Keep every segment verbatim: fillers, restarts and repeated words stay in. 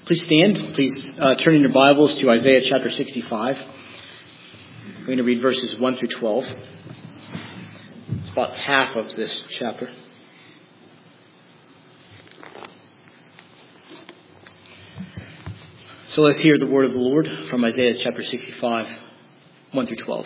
Please stand. Please uh, turn in your Bibles to Isaiah chapter sixty-five. We're going to read verses one through twelve. It's about half of this chapter. So let's hear the word of the Lord from Isaiah chapter sixty-five, one through twelve.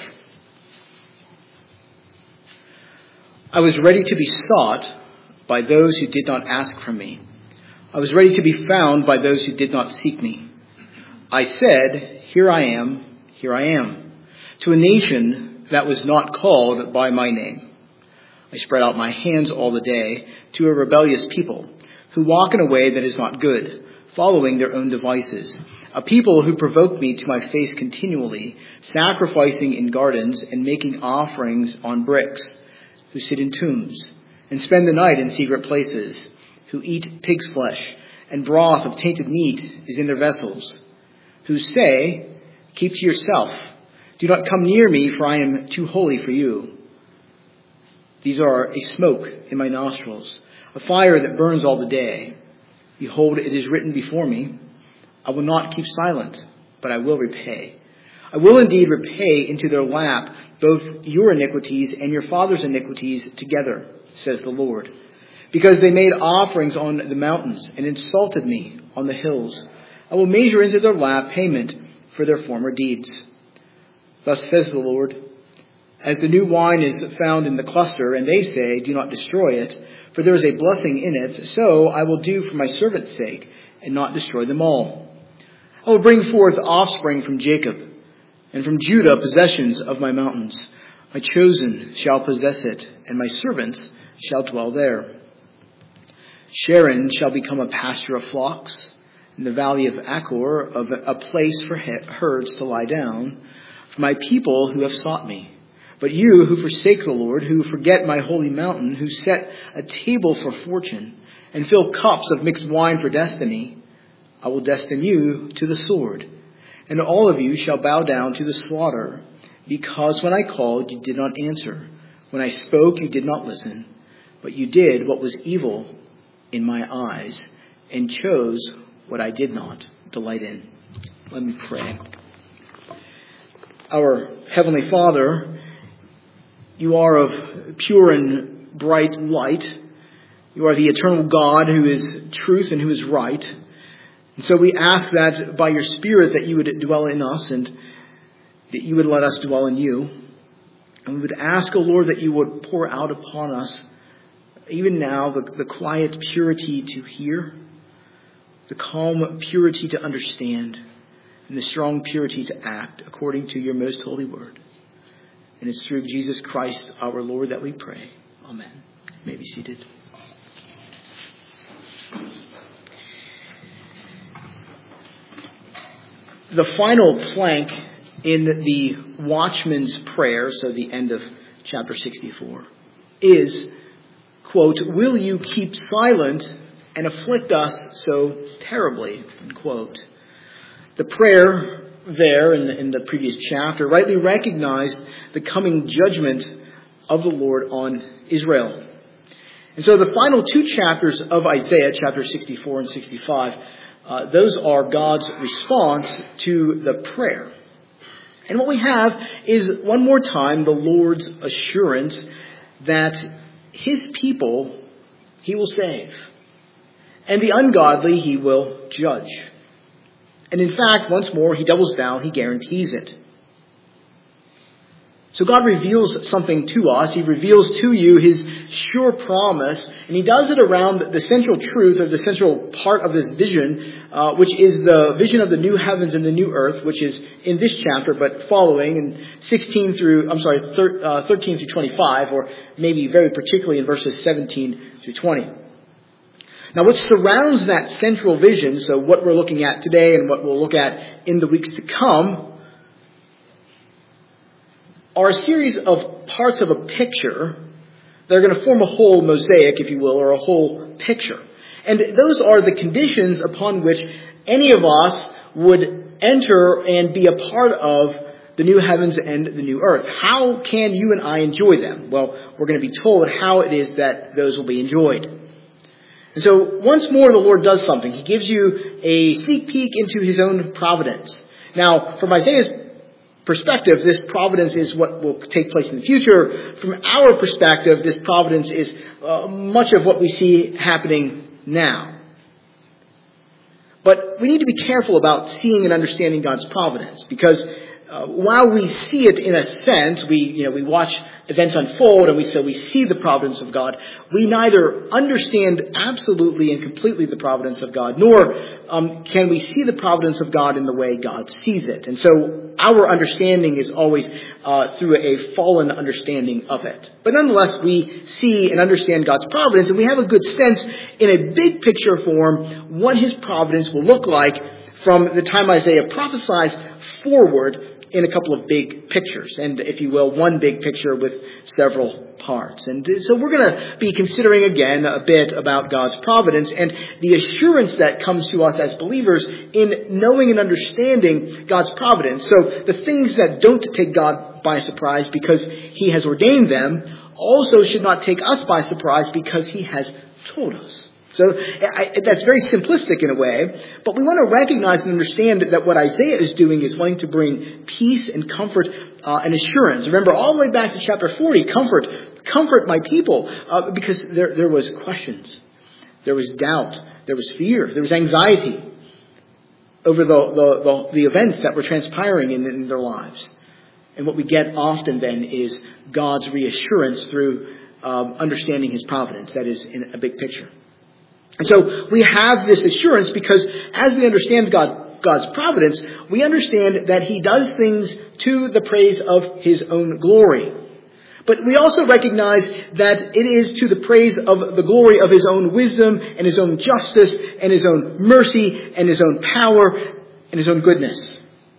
I was ready to be sought by those who did not ask for me. I was ready to be found by those who did not seek me. I said, here I am, here I am, to a nation that was not called by my name. I spread out my hands all the day to a rebellious people who walk in a way that is not good, following their own devices. A people who provoke me to my face continually, sacrificing in gardens and making offerings on bricks, who sit in tombs and spend the night in secret places, who eat pig's flesh, and broth of tainted meat is in their vessels, who say, keep to yourself, do not come near me, for I am too holy for you. These are a smoke in my nostrils, a fire that burns all the day. Behold, it is written before me, I will not keep silent, but I will repay. I will indeed repay into their lap both your iniquities and your father's iniquities together, says the Lord. Because they made offerings on the mountains and insulted me on the hills. I will measure into their lap payment for their former deeds. Thus says the Lord, as the new wine is found in the cluster, and they say, do not destroy it, for there is a blessing in it, so I will do for my servant's sake, and not destroy them all. I will bring forth offspring from Jacob, and from Judah possessions of my mountains. My chosen shall possess it, and my servants shall dwell there. Sharon shall become a pasture of flocks, and the valley of Achor of a place for herds to lie down, for my people who have sought me. But you who forsake the Lord, who forget my holy mountain, who set a table for fortune, and fill cups of mixed wine for destiny, I will destine you to the sword, and all of you shall bow down to the slaughter, because when I called, you did not answer. When I spoke, you did not listen, but you did what was evil in my eyes, and chose what I did not delight in. Let me pray. Our Heavenly Father, you are of pure and bright light. You are the eternal God who is truth and who is right. And so we ask that by your Spirit that you would dwell in us and that you would let us dwell in you. And we would ask, O Lord, that you would pour out upon us even now, the, the quiet purity to hear, the calm purity to understand, and the strong purity to act according to your most holy word. And it's through Jesus Christ our Lord that we pray. Amen. You may be seated. The final plank in the watchman's prayer, so the end of chapter sixty-four, is, quote, will you keep silent and afflict us so terribly, end quote. The prayer there in the, in the previous chapter rightly recognized the coming judgment of the Lord on Israel. And so the final two chapters of Isaiah, chapter sixty-four and sixty-five, uh, those are God's response to the prayer. And what we have is, one more time, the Lord's assurance that his people he will save, and the ungodly he will judge. And in fact, once more, he doubles down, he guarantees it. So God reveals something to us. He reveals to you his sure promise, and he does it around the central truth, or the central part of this vision, uh, which is the vision of the new heavens and the new earth, which is in this chapter, but following in sixteen through, I'm sorry, thir- uh, thirteen through twenty-five, or maybe very particularly in verses seventeen through twenty. Now, what surrounds that central vision, so what we're looking at today and what we'll look at in the weeks to come, are a series of parts of a picture that are going to form a whole mosaic, if you will, or a whole picture. And those are the conditions upon which any of us would enter and be a part of the new heavens and the new earth. How can you and I enjoy them? Well, we're going to be told how it is that those will be enjoyed. And so once more the Lord does something. He gives you a sneak peek into his own providence. Now, from Isaiah's perspective, this providence is what will take place in the future. From our perspective, this providence is uh, much of what we see happening now. But we need to be careful about seeing and understanding God's providence, because uh, while we see it in a sense, we you know we watch events unfold and we so we see the providence of God, we neither understand absolutely and completely the providence of God, nor um, can we see the providence of God in the way God sees it. And so our understanding is always uh, through a fallen understanding of it. But nonetheless, we see and understand God's providence, and we have a good sense in a big picture form what his providence will look like from the time Isaiah prophesies forward in a couple of big pictures, and if you will, one big picture with several parts. And so we're going to be considering again a bit about God's providence and the assurance that comes to us as believers in knowing and understanding God's providence. So the things that don't take God by surprise because he has ordained them also should not take us by surprise because he has told us. So I, that's very simplistic in a way, but we want to recognize and understand that what Isaiah is doing is wanting to bring peace and comfort uh, and assurance. Remember, all the way back to chapter forty, comfort, comfort my people, uh, because there, there was questions, there was doubt, there was fear, there was anxiety over the, the, the, the events that were transpiring in, in their lives. And what we get often then is God's reassurance through um, understanding his providence, that is in a big picture. And so we have this assurance because as we understand God, God's providence, we understand that he does things to the praise of his own glory. But we also recognize that it is to the praise of the glory of his own wisdom and his own justice and his own mercy and his own power and his own goodness.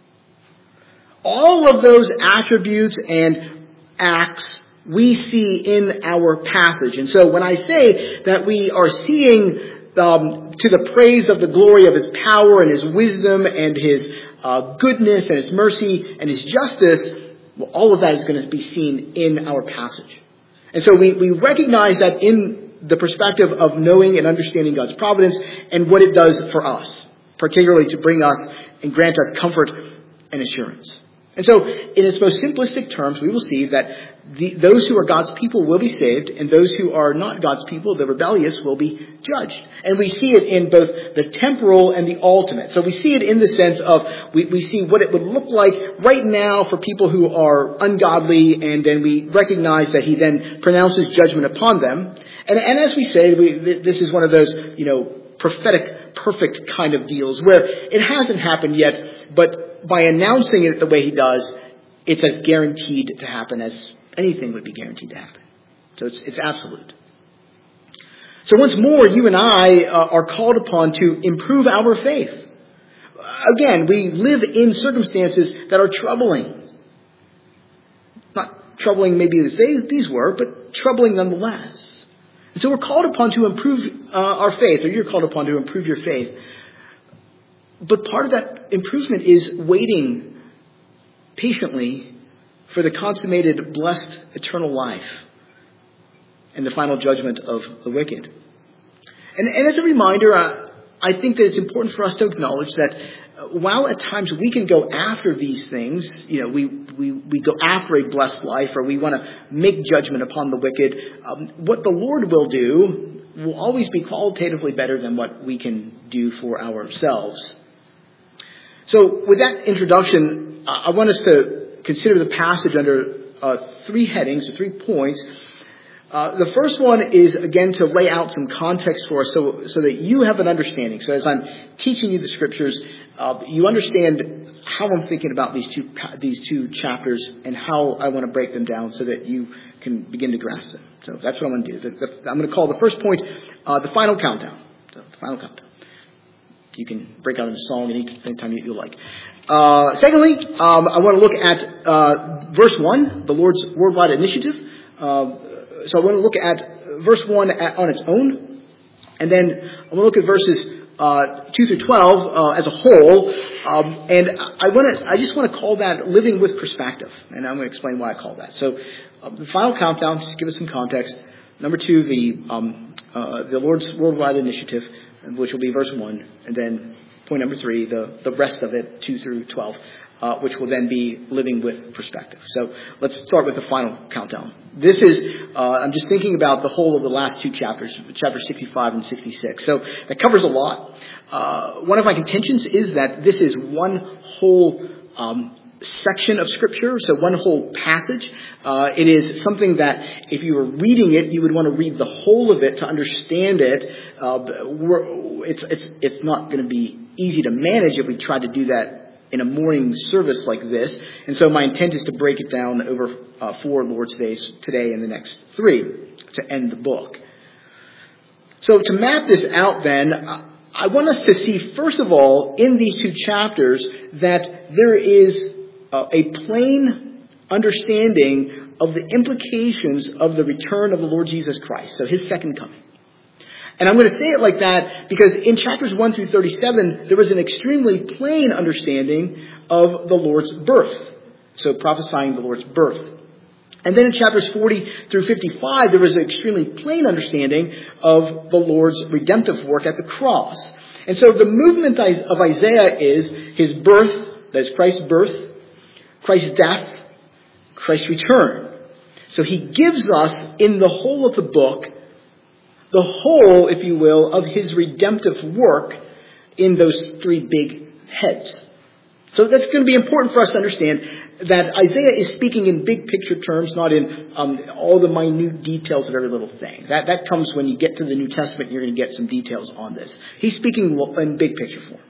All of those attributes and acts we see in our passage. And so when I say that we are seeing um, to the praise of the glory of his power and his wisdom and his uh, goodness and his mercy and his justice, well, all of that is going to be seen in our passage. And so we, we recognize that in the perspective of knowing and understanding God's providence and what it does for us, particularly to bring us and grant us comfort and assurance. And so, in its most simplistic terms, we will see that the, those who are God's people will be saved, and those who are not God's people, the rebellious, will be judged. And we see it in both the temporal and the ultimate. So we see it in the sense of, we, we see what it would look like right now for people who are ungodly, and then we recognize that he then pronounces judgment upon them. And, and as we say, we, this is one of those, you know, prophetic, perfect kind of deals, where it hasn't happened yet, but by announcing it the way he does, it's as guaranteed to happen as anything would be guaranteed to happen. So it's, it's absolute. So once more, you and I uh, are called upon to improve our faith. Again, we live in circumstances that are troubling. Not troubling maybe as they, these were, but troubling nonetheless. And so we're called upon to improve uh, our faith, or you're called upon to improve your faith. But part of that improvement is waiting patiently for the consummated, blessed, eternal life and the final judgment of the wicked. And, and as a reminder, uh, I think that it's important for us to acknowledge that uh, while at times we can go after these things, you know, we, we, we go after a blessed life, or we want to make judgment upon the wicked, um, what the Lord will do will always be qualitatively better than what we can do for ourselves. So with that introduction, I want us to consider the passage under uh, three headings, or three points. Uh, the first one is, again, to lay out some context for us so, so that you have an understanding. So as I'm teaching you the scriptures, uh, you understand how I'm thinking about these two these two chapters and how I want to break them down so that you can begin to grasp them. So that's what I'm going to do. The, the, I'm going to call the first point uh, the final countdown. So the final countdown. You can break out into song any, anytime you, you like. Uh, secondly, um, I want to look at uh, verse one, the Lord's worldwide initiative. Uh, so I want to look at verse one at, on its own. And then I want to look at verses uh, two through twelve uh, as a whole. Um, and I want to, I just want to call that living with perspective. And I'm going to explain why I call that. So uh, the final countdown, just to give us some context. Number two, the um, uh, the Lord's Worldwide Initiative, which will be verse one. And then point number three, the, the rest of it, two through twelve, uh, which will then be living with perspective. So let's start with the final countdown. This is, uh, I'm just thinking about the whole of the last two chapters, chapters sixty-five and sixty-six. So that covers a lot. Uh, one of my contentions is that this is one whole um section of Scripture, so one whole passage. Uh, it is something that if you were reading it, you would want to read the whole of it to understand it. Uh, we're, it's, it's, it's not going to be easy to manage if we try to do that in a morning service like this. And so my intent is to break it down over uh, four Lord's Days today and the next three to end the book. So to map this out then, I want us to see, first of all, in these two chapters, that there is Uh, a plain understanding of the implications of the return of the Lord Jesus Christ, so his second coming. And I'm going to say it like that because in chapters one through thirty-seven, there was an extremely plain understanding of the Lord's birth, so prophesying the Lord's birth. And then in chapters forty through fifty-five, there was an extremely plain understanding of the Lord's redemptive work at the cross. And so the movement of Isaiah is his birth, that is Christ's birth, Christ's death, Christ's return. So he gives us, in the whole of the book, the whole, if you will, of his redemptive work in those three big heads. So that's going to be important for us to understand that Isaiah is speaking in big picture terms, not in um, all the minute details of every little thing. That, that comes when you get to the New Testament, you're going to get some details on this. He's speaking in big picture form.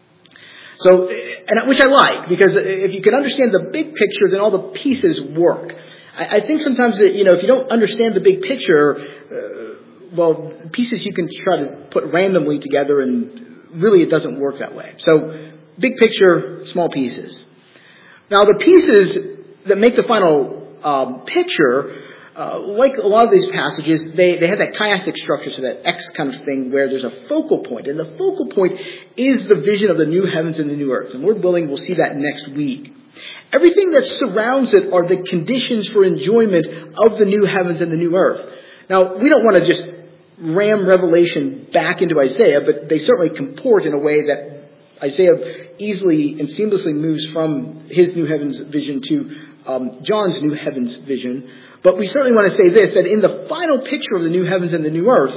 So, and which I like, because if you can understand the big picture, then all the pieces work. I, I think sometimes that, you know, if you don't understand the big picture, uh, well, pieces you can try to put randomly together, and really it doesn't work that way. So, big picture, small pieces. Now, the pieces that make the final um, picture, uh, like a lot of these passages, they, they have that chiastic structure, so that X kind of thing where there's a focal point. And the focal point is the vision of the new heavens and the new earth. And Lord willing, we'll see that next week. Everything that surrounds it are the conditions for enjoyment of the new heavens and the new earth. Now, we don't want to just ram Revelation back into Isaiah, but they certainly comport in a way that Isaiah easily and seamlessly moves from his new heavens vision to um, John's new heavens vision. But we certainly want to say this, that in the final picture of the new heavens and the new earth,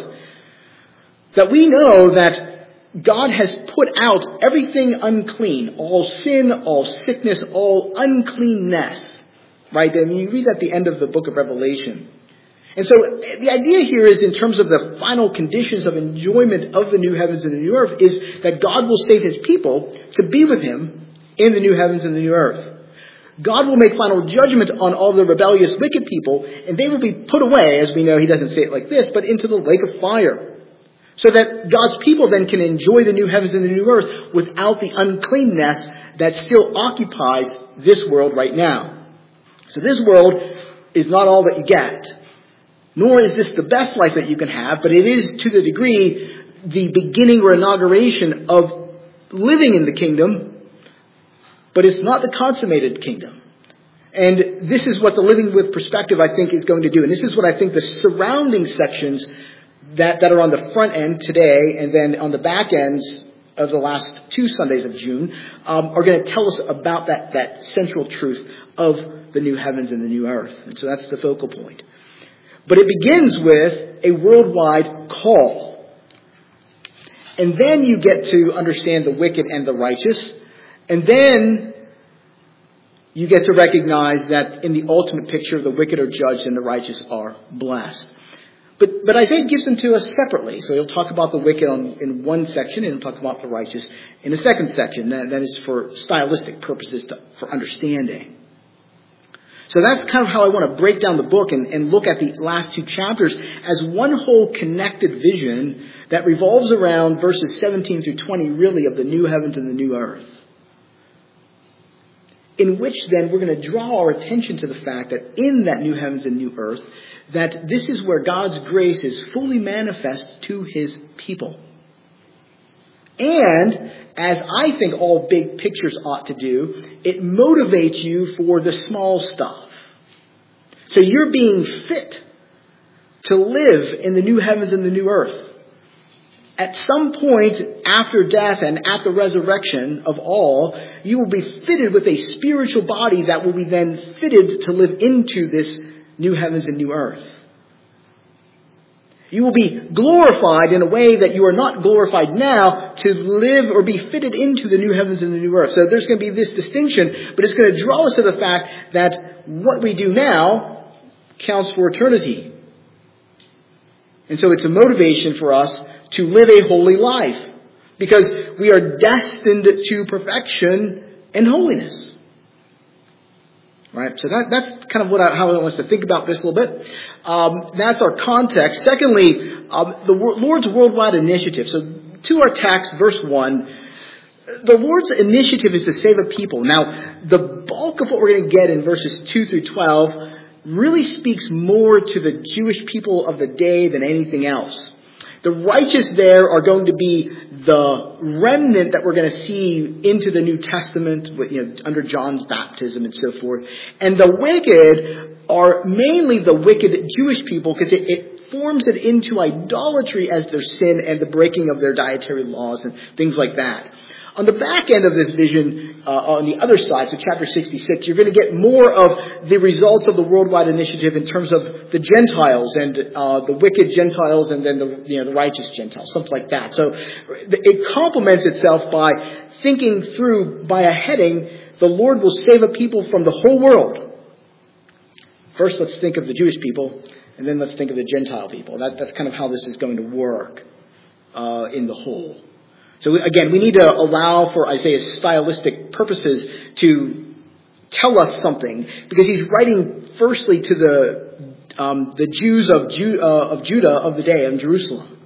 that we know that God has put out everything unclean, all sin, all sickness, all uncleanness, right? And you read at the end of the book of Revelation. And so the idea here is, in terms of the final conditions of enjoyment of the new heavens and the new earth, is that God will save his people to be with him in the new heavens and the new earth. God will make final judgment on all the rebellious, wicked people, and they will be put away, as we know, he doesn't say it like this, but into the lake of fire. So that God's people then can enjoy the new heavens and the new earth without the uncleanness that still occupies this world right now. So this world is not all that you get. Nor is this the best life that you can have, but it is, to the degree, the beginning or inauguration of living in the kingdom, but it's not the consummated kingdom. And this is what the living with perspective, I think, is going to do. And this is what I think the surrounding sections that, that are on the front end today and then on the back ends of the last two Sundays of June um, are going to tell us about that, that central truth of the new heavens and the new earth. And so that's the focal point. But it begins with a worldwide call. And then you get to understand the wicked and the righteous. And then you get to recognize that in the ultimate picture, the wicked are judged and the righteous are blessed. But, but Isaiah gives them to us separately. So he'll talk about the wicked on, in one section, and he'll talk about the righteous in a second section. That, that is for stylistic purposes, to, for understanding. So that's kind of how I want to break down the book and, and look at the last two chapters as one whole connected vision that revolves around verses seventeen through twenty, really, of the new heavens and the new earth. In which then we're going to draw our attention to the fact that in that new heavens and new earth, that this is where God's grace is fully manifest to his people. And, as I think all big pictures ought to do, it motivates you for the small stuff. So you're being fit to live in the new heavens and the new earth. At some point after death and at the resurrection of all, you will be fitted with a spiritual body that will be then fitted to live into this new heavens and new earth. You will be glorified in a way that you are not glorified now to live or be fitted into the new heavens and the new earth. So there's going to be this distinction, but it's going to draw us to the fact that what we do now counts for eternity. And so it's a motivation for us to live a holy life because we are destined to perfection and holiness. Right, so that, that's kind of what I, how I want us to think about this a little bit. Um, that's our context. Secondly, um, the Lord's worldwide initiative. So to our text, verse one, the Lord's initiative is to save a people. Now, the bulk of what we're going to get in verses two through twelve really speaks more to the Jewish people of the day than anything else. The righteous there are going to be the remnant that we're going to see into the New Testament, you know, under John's baptism and so forth. And the wicked are mainly the wicked Jewish people because it, it forms it into idolatry as their sin and the breaking of their dietary laws and things like that. On the back end of this vision, uh, on the other side, so chapter sixty-six, you're going to get more of the results of the worldwide initiative in terms of the Gentiles and uh, the wicked Gentiles and then the, you know, the righteous Gentiles, something like that. So it complements itself by thinking through, by a heading, the Lord will save a people from the whole world. First, let's think of the Jewish people, and then let's think of the Gentile people. That, that's kind of how this is going to work uh, in the whole. So again, we need to allow for Isaiah's stylistic purposes to tell us something, because he's writing firstly to the um, the Jews of, Ju- uh, of Judah of the day, in Jerusalem.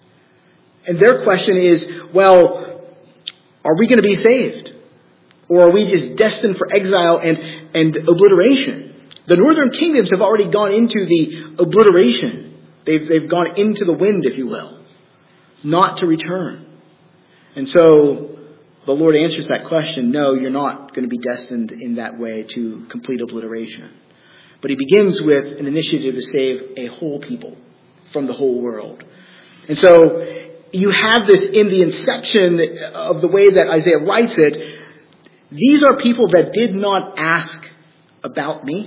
And their question is, well, are we going to be saved? Or are we just destined for exile and, and obliteration? The northern kingdoms have already gone into the obliteration. They've, they've gone into the wind, if you will, not to return. And so the Lord answers that question. No, you're not going to be destined in that way to complete obliteration. But he begins with an initiative to save a whole people from the whole world. And so you have this in the inception of the way that Isaiah writes it. These are people that did not ask about me.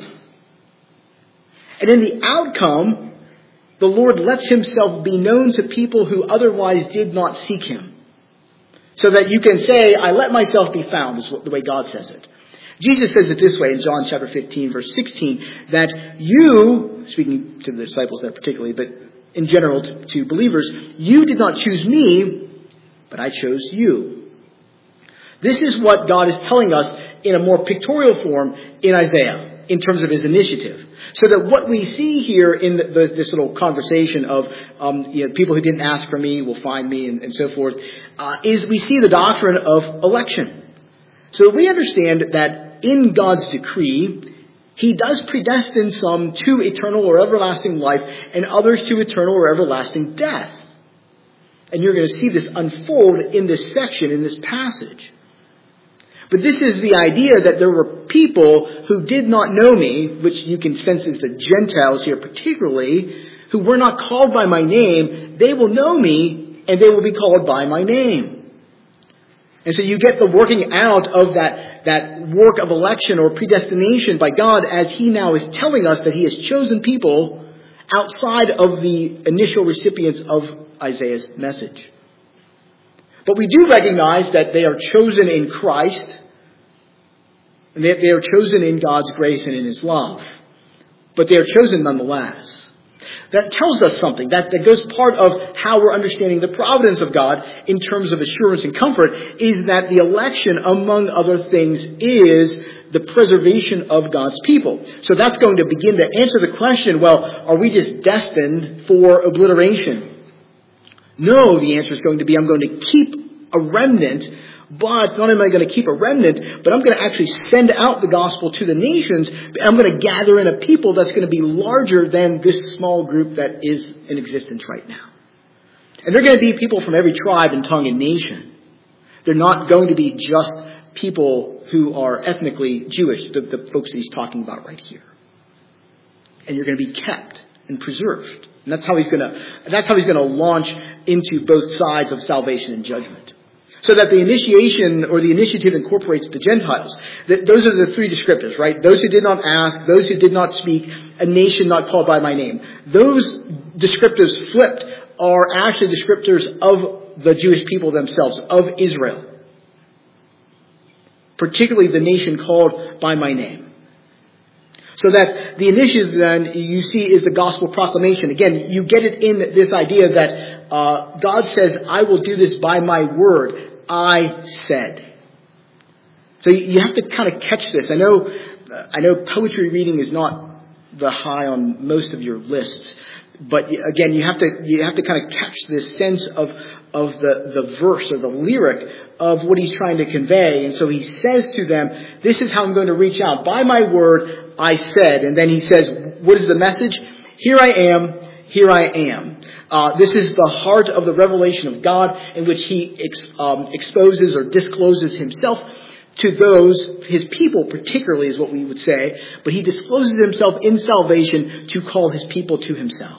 And in the outcome, the Lord lets himself be known to people who otherwise did not seek him. So that you can say, I let myself be found, is the way God says it. Jesus says it this way in John chapter fifteen, verse sixteen, that you, speaking to the disciples there particularly, but in general to, to believers, you did not choose me, but I chose you. This is what God is telling us in a more pictorial form in Isaiah, in terms of his initiative. So that what we see here in the, the, this little conversation of um, you know, people who didn't ask for me will find me and, and so forth, uh, is we see the doctrine of election. So we understand that in God's decree, he does predestine some to eternal or everlasting life and others to eternal or everlasting death. And you're going to see this unfold in this section, in this passage. But this is the idea that there were people who did not know me, which you can sense is the Gentiles here particularly, who were not called by my name. They will know me and they will be called by my name. And so you get the working out of that, that work of election or predestination by God as he now is telling us that he has chosen people outside of the initial recipients of Isaiah's message. But we do recognize that they are chosen in Christ, and that they are chosen in God's grace and in his love. But they are chosen nonetheless. That tells us something. That, that goes part of how we're understanding the providence of God in terms of assurance and comfort, is that the election, among other things, is the preservation of God's people. So that's going to begin to answer the question, well, are we just destined for obliteration? No, the answer is going to be, I'm going to keep a remnant, but not only am I going to keep a remnant, but I'm going to actually send out the gospel to the nations. I'm going to gather in a people that's going to be larger than this small group that is in existence right now. And they're going to be people from every tribe and tongue and nation. They're not going to be just people who are ethnically Jewish, the, the folks that he's talking about right here. And you're going to be kept and preserved. And that's how he's going to, that's how he's going to launch into both sides of salvation and judgment. So that the initiation or the initiative incorporates the Gentiles. Those are the three descriptors, right? Those who did not ask, those who did not speak, a nation not called by my name. Those descriptors flipped are actually descriptors of the Jewish people themselves, of Israel. Particularly the nation called by my name. So that the initiative then you see is the gospel proclamation. Again, you get it in this idea that uh, God says, I will do this by my word. I said. So you have to kind of catch this. I know, I know poetry reading is not the high on most of your lists. But again, you have to, you have to kind of catch this sense of, of the, the verse or the lyric of what he's trying to convey. And so he says to them, this is how I'm going to reach out. By my word, I said. And then he says, what is the message? Here I am. Here I am. Uh, this is the heart of the revelation of God in which he ex, um, exposes or discloses himself to those, his people particularly is what we would say. But he discloses himself in salvation to call his people to himself.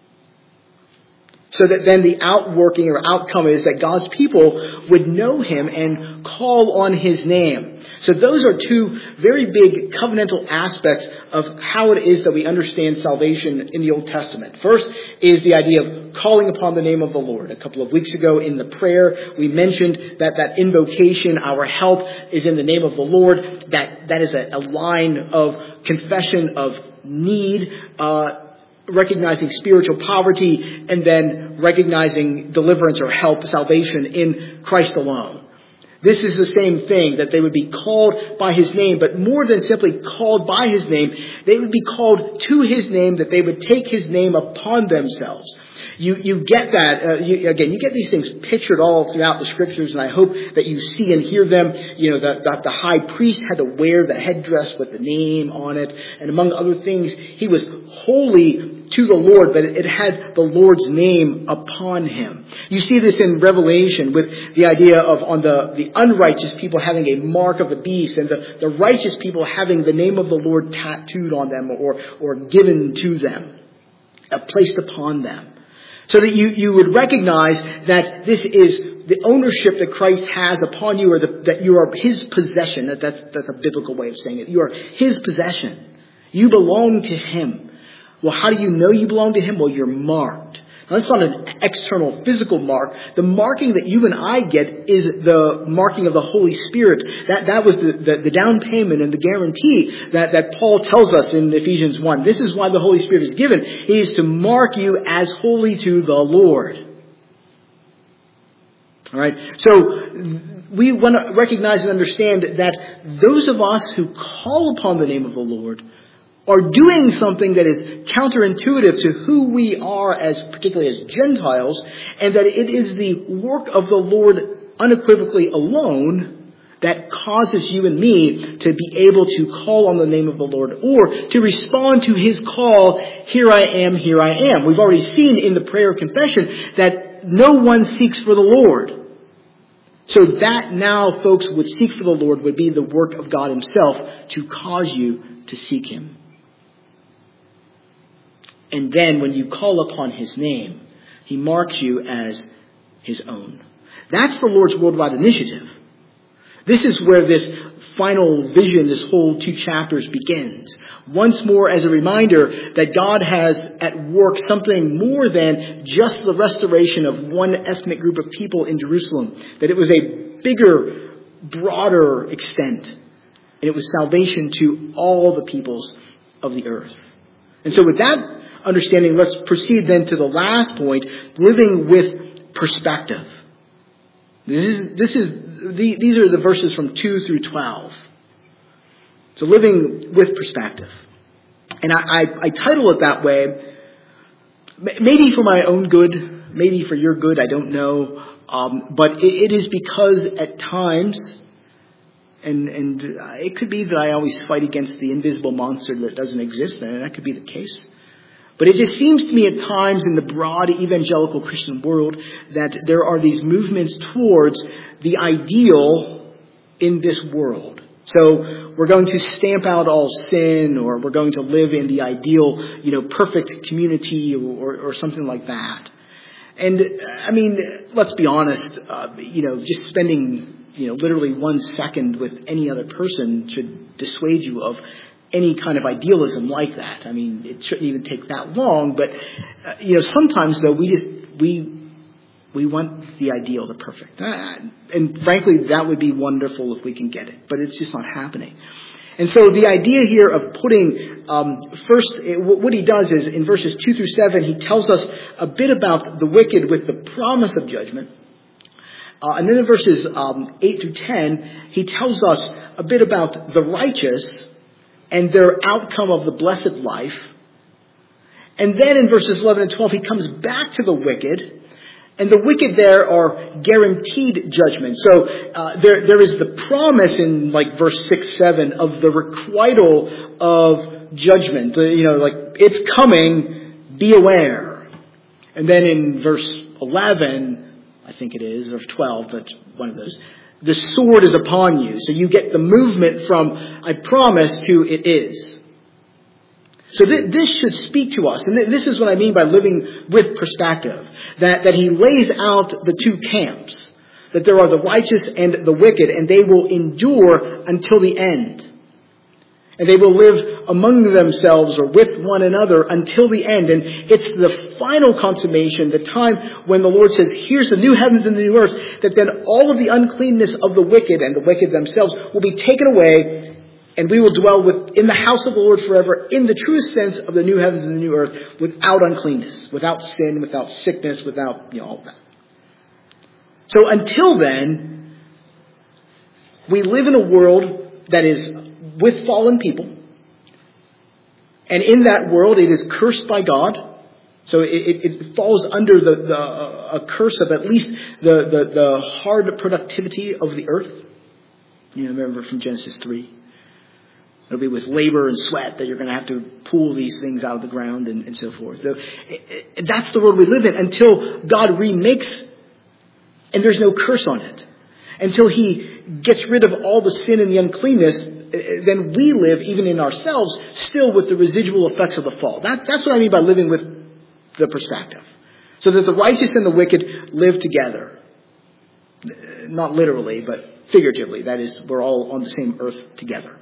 So that then the outworking or outcome is that God's people would know him and call on his name. So those are two very big covenantal aspects of how it is that we understand salvation in the Old Testament. First is the idea of calling upon the name of the Lord. A couple of weeks ago in the prayer, we mentioned that that invocation, our help, is in the name of the Lord. That, that is a, a line of confession of need, uh, recognizing spiritual poverty, and then recognizing deliverance or help, salvation in Christ alone. This is the same thing, that they would be called by his name, but more than simply called by his name, they would be called to his name, that they would take his name upon themselves. You you get that, uh, you, again, you get these things pictured all throughout the scriptures, and I hope that you see and hear them. You know, that the, the high priest had to wear the headdress with the name on it, and among other things, he was holy to the Lord, but it had the Lord's name upon him. You see this in Revelation with the idea of on the, the unrighteous people having a mark of the beast, and the, the righteous people having the name of the Lord tattooed on them or, or given to them, uh, placed upon them. So that you, you would recognize that this is the ownership that Christ has upon you, or the, that you are his possession. That, that's, that's a biblical way of saying it. You are his possession. You belong to him. Well, how do you know you belong to him? Well, you're marked. Now, that's not an external physical mark. The marking that you and I get is the marking of the Holy Spirit. That, that was the, the, the down payment and the guarantee that, that Paul tells us in Ephesians one. This is why the Holy Spirit is given. It is to mark you as holy to the Lord. All right. So we want to recognize and understand that those of us who call upon the name of the Lord are doing something that is counterintuitive to who we are, as particularly as Gentiles, and that it is the work of the Lord unequivocally alone that causes you and me to be able to call on the name of the Lord, or to respond to his call, here I am, here I am. We've already seen in the prayer of confession that no one seeks for the Lord. So that now, folks, would seek for the Lord would be the work of God himself to cause you to seek him. And then when you call upon his name, he marks you as his own. That's the Lord's worldwide initiative. This is where this final vision, this whole two chapters begins. Once more as a reminder that God has at work something more than just the restoration of one ethnic group of people in Jerusalem. That it was a bigger, broader extent. And it was salvation to all the peoples of the earth. And so with that understanding, let's proceed then to the last point, living with perspective. This is, this is the, these are the verses from two through twelve. So living with perspective. And I, I, I title it that way, maybe for my own good, maybe for your good, I don't know. Um, but it, it is because at times, and, and it could be that I always fight against the invisible monster that doesn't exist, and that could be the case. But it just seems to me at times in the broad evangelical Christian world that there are these movements towards the ideal in this world. So we're going to stamp out all sin, or we're going to live in the ideal, you know, perfect community, or, or something like that. And I mean, let's be honest, uh, you know, just spending, you know, literally one second with any other person should dissuade you of any kind of idealism like that. I mean, it shouldn't even take that long, but, uh, you know, sometimes though we just, we, we want the ideal, the perfect. Uh, and frankly, that would be wonderful if we can get it, but it's just not happening. And so the idea here of putting, um, first, it, what he does is in verses two through seven, he tells us a bit about the wicked with the promise of judgment. Uh, and then in verses um, eight through ten, he tells us a bit about the righteous and their outcome of the blessed life. And then in verses eleven and twelve, he comes back to the wicked. And the wicked there are guaranteed judgment. So uh, there there is the promise in like verse six, seven of the requital of judgment. Uh, you know, like, it's coming, be aware. And then in verse eleven, I think it is, or twelve, that's one of those, the sword is upon you. So you get the movement from I promise to it is. So th- this should speak to us. And th- this is what I mean by living with perspective. That, that he lays out the two camps. That there are the righteous and the wicked, and they will endure until the end. And they will live among themselves or with one another until the end. And it's the final consummation, the time when the Lord says, here's the new heavens and the new earth, that then all of the uncleanness of the wicked and the wicked themselves will be taken away, and we will dwell with, in the house of the Lord forever, in the truest sense of the new heavens and the new earth, without uncleanness, without sin, without sickness, without, you know, all of that. So until then, we live in a world that is with fallen people. And in that world, it is cursed by God. So it, it, it falls under the, the uh, a curse of at least the, the, the hard productivity of the earth. You remember from Genesis three. It'll be with labor and sweat that you're going to have to pull these things out of the ground and, and so forth. So it, it, that's the world we live in until God remakes and there's no curse on it. Until he gets rid of all the sin and the uncleanness, then we live, even in ourselves, still with the residual effects of the fall. That, that's what I mean by living with the perspective. So that the righteous and the wicked live together. Not literally, but figuratively. That is, we're all on the same earth together.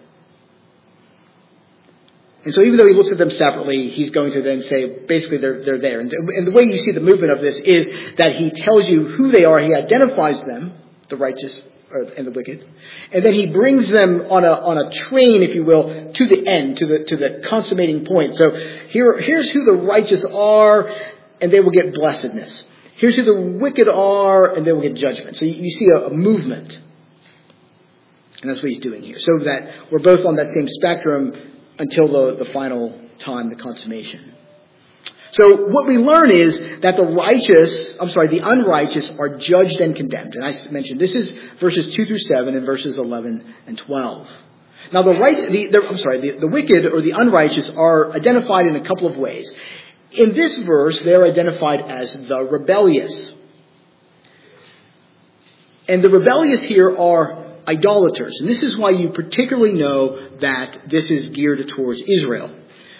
And so even though he looks at them separately, he's going to then say, basically, they're, they're there. And the, and the way you see the movement of this is that he tells you who they are. He identifies them, the righteous and the wicked. And then he brings them on a, on a train, if you will, to the end, to the, to the consummating point. So here, here's who the righteous are, and they will get blessedness. Here's who the wicked are, and they will get judgment. So you, you see a, a movement. And that's what he's doing here. So that we're both on that same spectrum until the, the final time, the consummation. So what we learn is that the righteous, I'm sorry, the unrighteous are judged and condemned. And I mentioned this is verses two through seven and verses eleven and twelve. Now the right, the, the, I'm sorry, the, the wicked or the unrighteous are identified in a couple of ways. In this verse, they're identified as the rebellious. And the rebellious here are idolaters. And this is why you particularly know that this is geared towards Israel.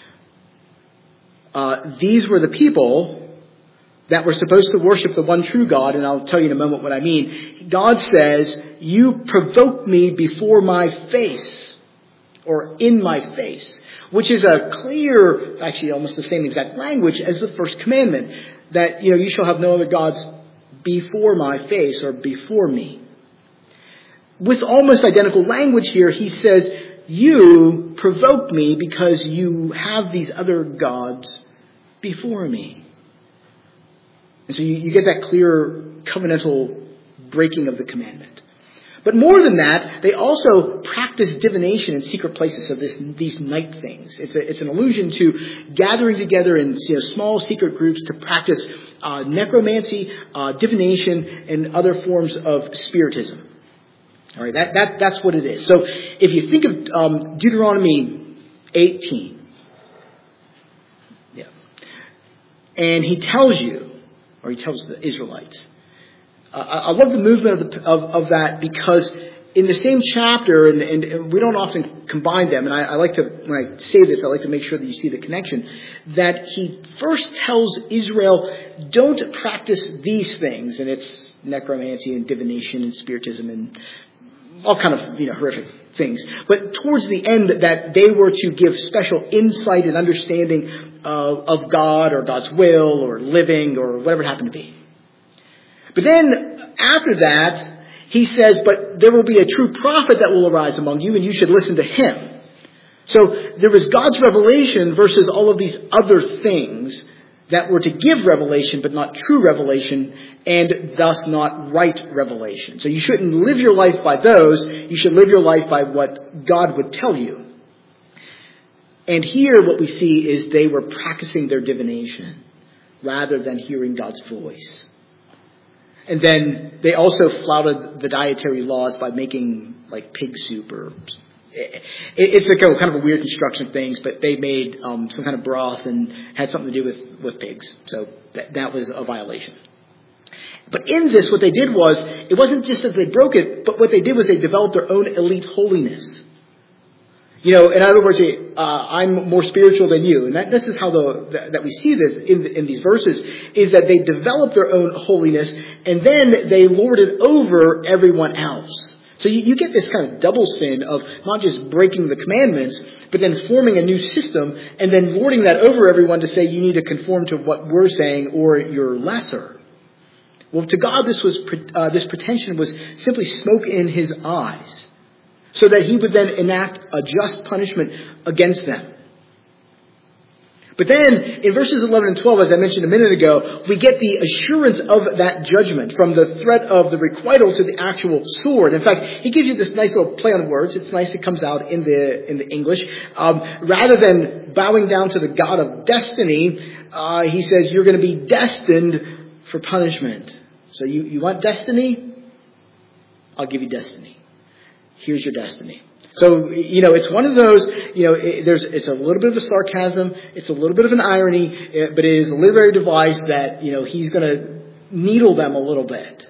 Uh, these were the people that were supposed to worship the one true God, and I'll tell you in a moment what I mean. God says, you provoked me before my face, or in my face, which is a clear, actually almost the same exact language as the first commandment, that, you know, you shall have no other gods before my face, or before me. With almost identical language here, he says, you provoke me because you have these other gods before me. And so you, you get that clear covenantal breaking of the commandment. But more than that, they also practice divination in secret places. So this, these night things. It's, a, it's an allusion to gathering together in, you know, small secret groups to practice uh, necromancy, uh, divination, and other forms of spiritism. All right, that, that, that's what it is. So if you think of um, Deuteronomy eighteen, yeah, and he tells you, or he tells the Israelites, uh, I love the movement of, the, of, of that because in the same chapter, and, and, and we don't often combine them, and I, I like to, when I say this, I like to make sure that you see the connection, that he first tells Israel, don't practice these things, and it's necromancy and divination and spiritism and all kind of, you know, horrific things. But towards the end, that they were to give special insight and understanding uh, of God or God's will or living or whatever it happened to be. But then after that, he says, but there will be a true prophet that will arise among you, and you should listen to him. So there was God's revelation versus all of these other things that were to give revelation, but not true revelation, and thus not right revelation. So you shouldn't live your life by those. You should live your life by what God would tell you. And here what we see is they were practicing their divination rather than hearing God's voice. And then they also flouted the dietary laws by making like pig soup or it's like a kind of a weird construction of things, but they made um, some kind of broth and had something to do with, with pigs. So that, that was a violation. But in this, what they did was, it wasn't just that they broke it, but what they did was they developed their own elite holiness. You know, in other words, uh, I'm more spiritual than you. And that, this is how the, the, that we see this in, the, in these verses, is that they developed their own holiness, and then they lorded over everyone else. So you, you get this kind of double sin of not just breaking the commandments, but then forming a new system, and then lording that over everyone to say you need to conform to what we're saying or you're lesser. Well, to God, this was uh, this pretension was simply smoke in his eyes, so that he would then enact a just punishment against them. But then, in verses eleven and twelve, as I mentioned a minute ago, we get the assurance of that judgment, from the threat of the requital to the actual sword. In fact, he gives you this nice little play on words. It's nice it comes out in the in the English. Um, rather than bowing down to the God of destiny, uh, he says, you're going to be destined for punishment. So you, you want destiny? I'll give you destiny. Here's your destiny. So, you know, it's one of those, you know, it, there's, it's a little bit of a sarcasm. It's a little bit of an irony, but it is a literary device that, you know, he's going to needle them a little bit.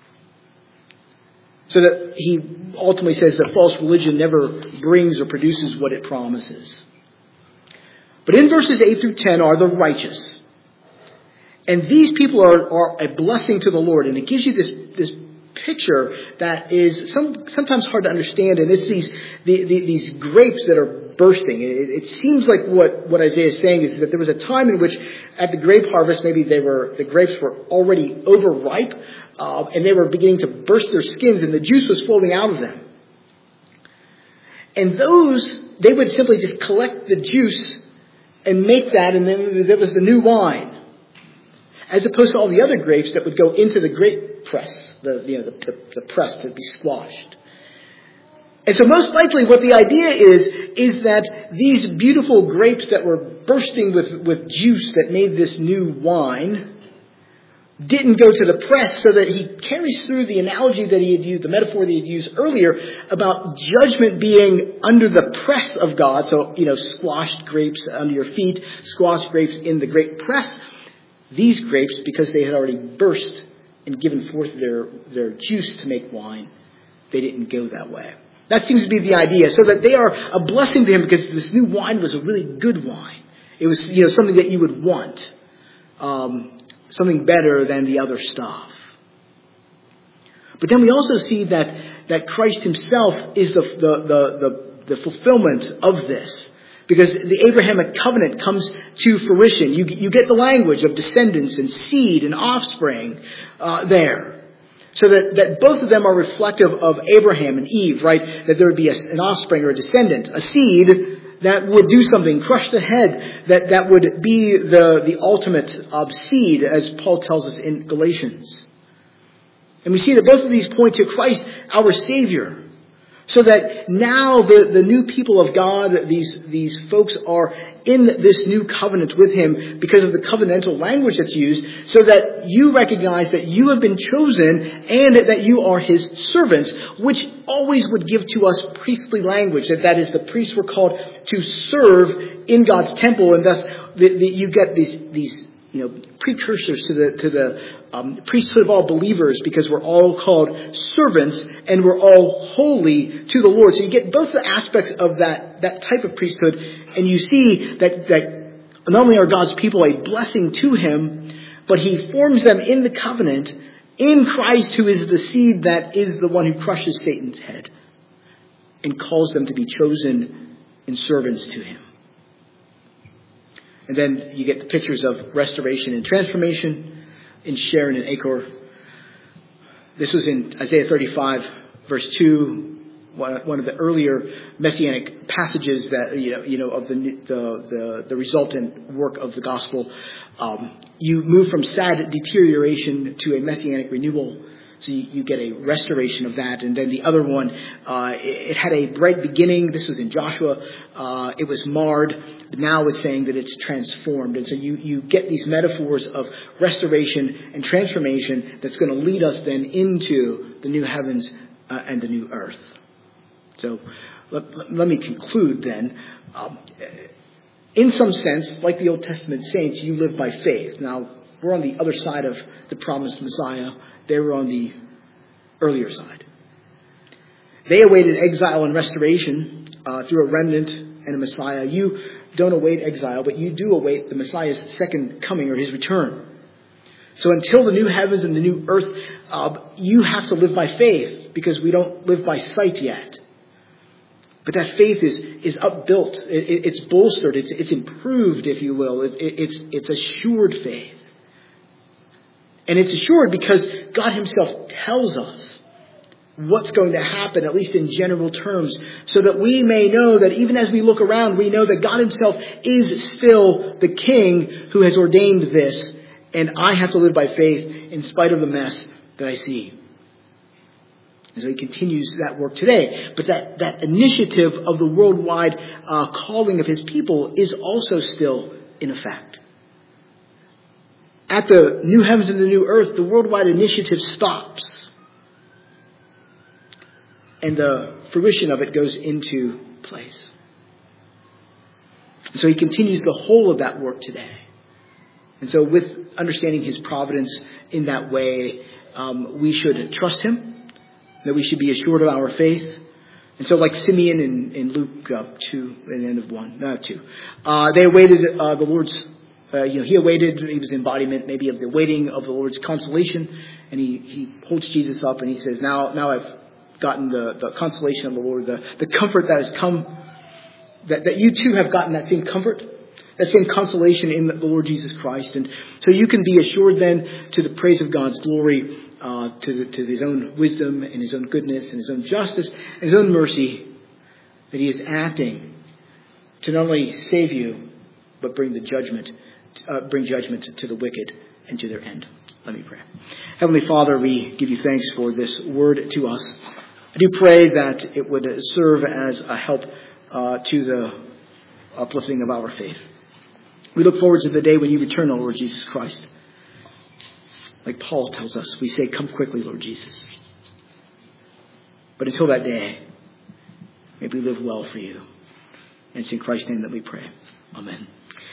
So that he ultimately says that false religion never brings or produces what it promises. But in verses eight through ten are the righteous. And these people are, are a blessing to the Lord. And it gives you this, this picture that is some, sometimes hard to understand. And it's these, the, the, these grapes that are bursting. It, it seems like what, what Isaiah is saying is that there was a time in which at the grape harvest, maybe they were, the grapes were already overripe, uh, and they were beginning to burst their skins and the juice was flowing out of them. And those, they would simply just collect the juice and make that, and then that was the new wine. As opposed to all the other grapes that would go into the grape press, the, you know, the, the, the press to be squashed. And so most likely what the idea is, is that these beautiful grapes that were bursting with, with juice that made this new wine didn't go to the press, so that he carries through the analogy that he had used, the metaphor that he had used earlier about judgment being under the press of God. So, you know, squashed grapes under your feet, squashed grapes in the grape press. These grapes, because they had already burst and given forth their, their juice to make wine, they didn't go that way. That seems to be the idea, so that they are a blessing to him because this new wine was a really good wine. It was, you know, something that you would want, um, something better than the other stuff. But then we also see that that Christ himself is the the the, the, the fulfillment of this. Because the Abrahamic covenant comes to fruition. You, you get the language of descendants and seed and offspring uh, there. So that, that both of them are reflective of Abraham and Eve, right? That there would be a, an offspring or a descendant, a seed that would do something, crush the head, that, that would be the, the ultimate uh, seed, as Paul tells us in Galatians. And we see that both of these point to Christ, our Savior. So that now the, the new people of God, these, these folks are in this new covenant with him because of the covenantal language that's used, so that you recognize that you have been chosen and that you are his servants, which always would give to us priestly language. That that is, the priests were called to serve in God's temple, and thus the, the, you get these, these you know, precursors to the to the um, priesthood of all believers, because we're all called servants and we're all holy to the Lord. So you get both the aspects of that that type of priesthood, and you see that that not only are God's people a blessing to Him, but He forms them in the covenant in Christ, who is the seed that is the one who crushes Satan's head, and calls them to be chosen and servants to Him. And then you get the pictures of restoration and transformation in Sharon and Achor. This was in Isaiah thirty-five, verse two, one of the earlier messianic passages that you know, you know of the the the, the resultant work of the gospel. Um, you move from sad deterioration to a messianic renewal. So you, you get a restoration of that. And then the other one, uh, it, it had a bright beginning. This was in Joshua. Uh, it was marred. Now it's saying that it's transformed. And so you, you get these metaphors of restoration and transformation that's going to lead us then into the new heavens uh, and the new earth. So let, let, let me conclude then. Um, in some sense, like the Old Testament saints, you live by faith. Now, we're on the other side of the promised Messiah. They were on the earlier side. They awaited exile and restoration uh, through a remnant and a Messiah. You don't await exile, but you do await the Messiah's second coming or His return. So until the new heavens and the new earth, uh, you have to live by faith, because we don't live by sight yet. But that faith is is upbuilt. It, it, it's bolstered. It's it's improved, if you will. It, it, it's it's assured faith. And it's assured because God Himself tells us what's going to happen, at least in general terms, so that we may know that even as we look around, we know that God Himself is still the King who has ordained this. And I have to live by faith in spite of the mess that I see. And so He continues that work today. But that, that initiative of the worldwide uh, calling of His people is also still in effect. At the new heavens and the new earth, the worldwide initiative stops. And the fruition of it goes into place. And so He continues the whole of that work today. And so with understanding His providence in that way, um, we should trust Him, that we should be assured of our faith. And so like Simeon in, in Luke uh, two, at the end of one, not two, uh, they awaited uh, the Lord's Uh, you know, he awaited, he was the embodiment maybe of the waiting of the Lord's consolation. And he, he holds Jesus up and he says, now, now I've gotten the, the consolation of the Lord, the, the comfort that has come, that, that you too have gotten that same comfort, that same consolation in the Lord Jesus Christ. And so you can be assured then to the praise of God's glory, uh, to, the, to His own wisdom and His own goodness and His own justice and His own mercy, that He is acting to not only save you, but bring the judgment Uh, bring judgment to the wicked and to their end. Let me pray. Heavenly Father, we give you thanks for this word to us. I do pray that it would serve as a help uh, to the uplifting of our faith. We look forward to the day when you return, O Lord Jesus Christ. Like Paul tells us, we say, come quickly, Lord Jesus. But until that day, may we live well for you. And it's in Christ's name that we pray. Amen.